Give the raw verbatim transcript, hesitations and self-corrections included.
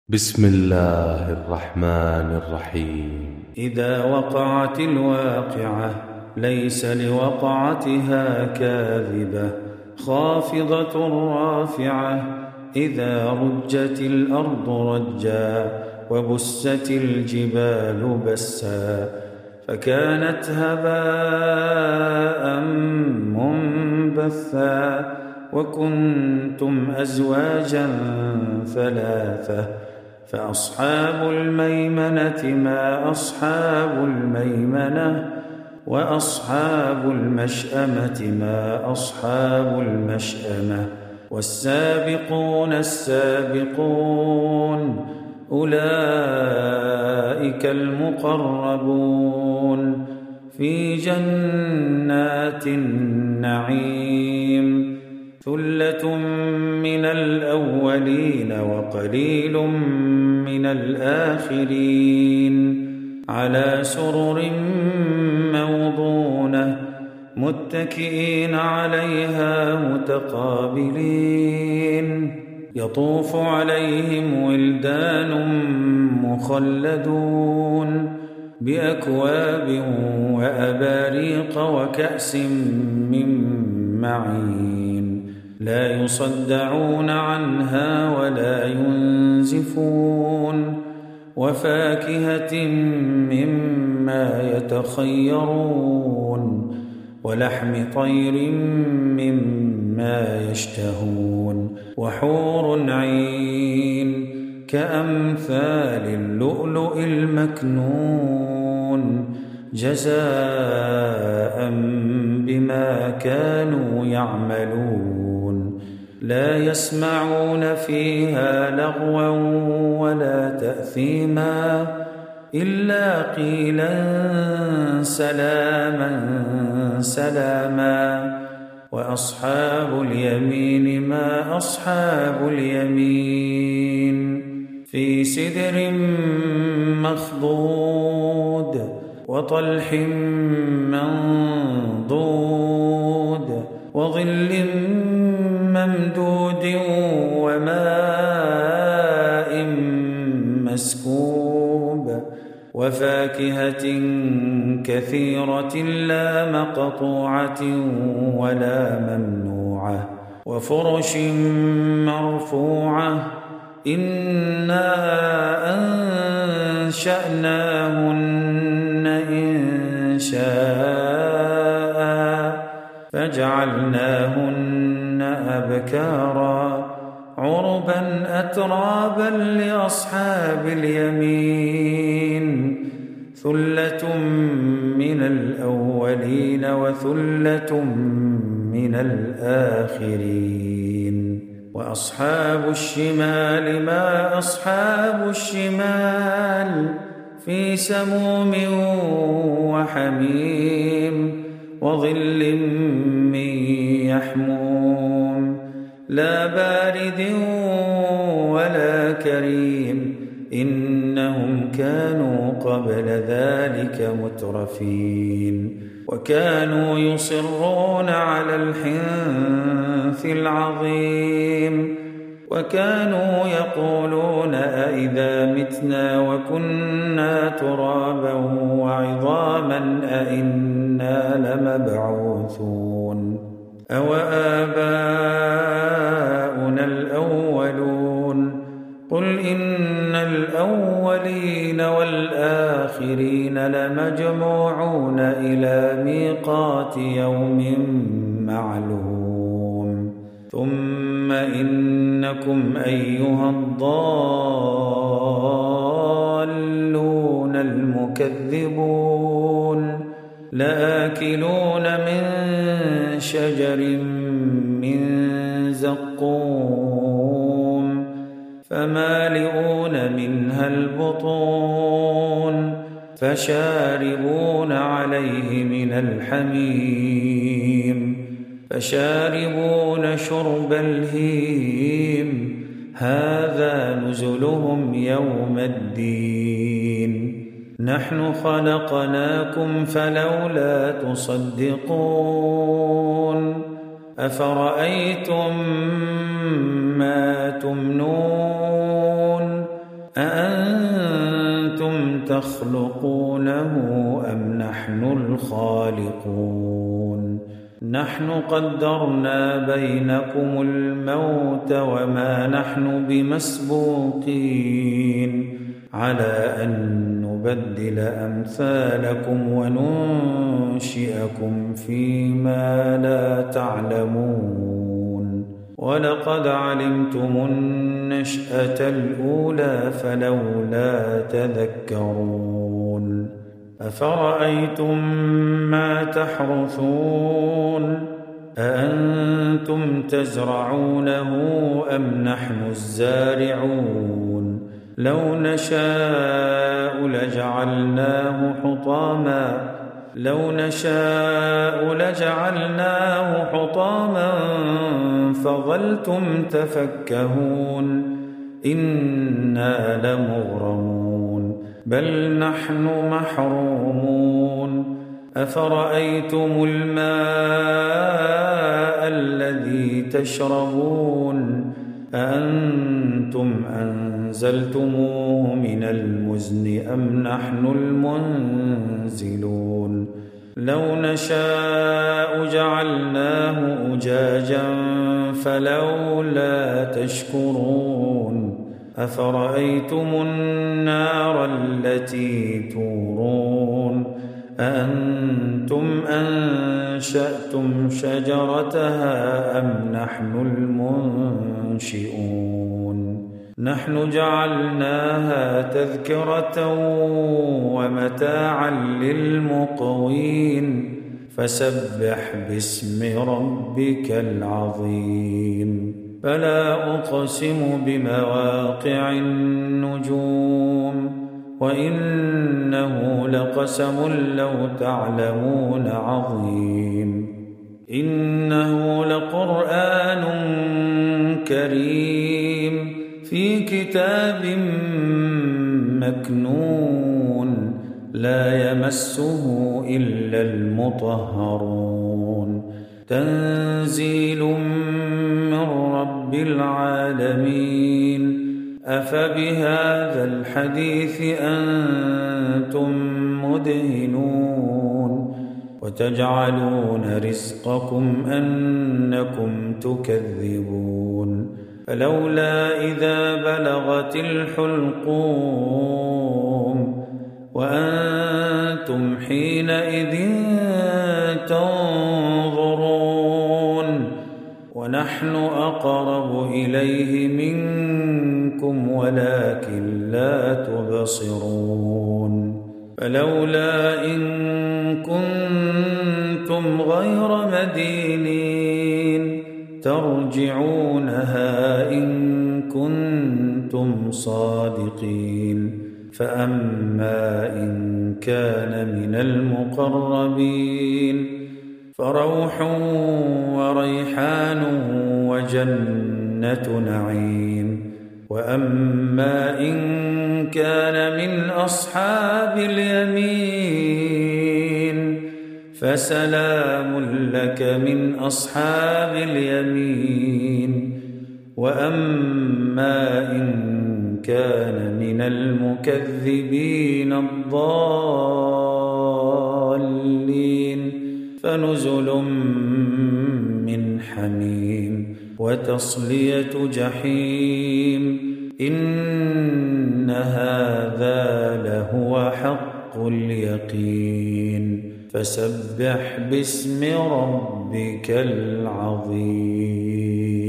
بسم الله الرحمن الرحيم. إذا وقعت الواقعة ليس لوقعتها كاذبة خافضة رافعة إذا رجت الأرض رجا وبست الجبال بسا فكانت هباء منبثا وكنتم أزواجا ثلاثة فأصحاب الميمنة ما أصحاب الميمنة وأصحاب المشأمة ما أصحاب المشأمة والسابقون السابقون أولئك المقربون في جنات النعيم ثلة من الأولين وقليل من الآخرين على سرر موضونة متكئين عليها متقابلين يطوف عليهم ولدان مخلدون بأكواب وأباريق وكأس من معين لا يصدعون عنها ولا ينزفون وفاكهة مما يتخيرون ولحم طير مما يشتهون وحور عين كأمثال اللؤلؤ المكنون جزاء بما كانوا يعملون لا يسمعون فيها لغوا ولا تأثيما إلا قيلا سلاما سلاما وأصحاب اليمين ما أصحاب اليمين في سدر مخضود وطلح منضود وظل ممدود وماء مسكوب وفاكهة كثيرة لا مقطوعة ولا ممنوعة وفرش مرفوعة إنا أنشأناهن إن شاء فجعلناهن أبكارا عربا أترابا لأصحاب اليمين ثلة من الأولين وثلة من الآخرين وأصحاب الشمال ما أصحاب الشمال في سموم وحميم وظل من يحموم لا بارد ولا كريم إنهم كانوا قبل ذلك مترفين وكانوا يصرون على الحنث العظيم وكانوا يقولون أئذا متنا وكنا ترابا وعظاما أئنا لمبعوثون أوآباؤنا الأولون قل إن الأولين والآخرين لمجموعون إلى ميقات يوم معلوم ثم إنكم أيها الضالون المكذبون لآكلون من شجر من زقوم فمالئون منها البطون فشاربون عليه من الحميم فشاربون شرب الهيم هذا نزلهم يوم الدين نحن خلقناكم فلولا تصدقون أفرأيتم ما تمنون أأنتم تخلقونه أم نحن الخالقون نحن قدرنا بينكم الموت وما نحن بمسبوقين على أن نبدل أمثالكم وننشئكم فيما لا تعلمون ولقد علمتم النشأة الأولى فلولا تذكرون أفرأيتم ما تحرثون أأنتم تزرعونه أم نحن الزارعون لو نشاء لجعلناه حطاما لو نشاء لجعلناه حطاما فظلتم تفكهون إنا لمغرمون بل نحن محرومون أفرأيتم الماء الذي تشربون أأنتم أنزلتموه من المزن أم نحن المنزلون لو نشاء جعلناه أجاجا فلولا تشكرون أفرأيتم النار التي تورون أأنتم أنشأتم شجرتها أم نحن المنشئون نحن جعلناها تذكرة ومتاعا للمقوين فسبح باسم ربك العظيم فلا أقسم بمواقع النجوم وإنه لقسم لو تعلمون عظيم إنه لقرآن كريم في كتاب مكنون لا يمسه إلا المطهرون تنزيل من رب العالمين أفبهذا الحديث أنتم مدهنون وتجعلون رزقكم أنكم تكذبون فلولا إذا بلغت الحلقوم وأنتم حينئذ تنظرون ونحن أقرب إليه منكم ولكن لا تبصرون فلولا إن كنتم غير مدينين ترجعونها إن كنتم صادقين فأما إن كان من المقربين فروح وريحان وجنة نعيم وأما إن كان من أصحاب اليمين فسلام لك من أصحاب اليمين وأما إن كان من المكذبين الضالين فنزل من حميم وتصلية جحيم إن هذا لهو حق اليقين فسبح باسم ربك العظيم.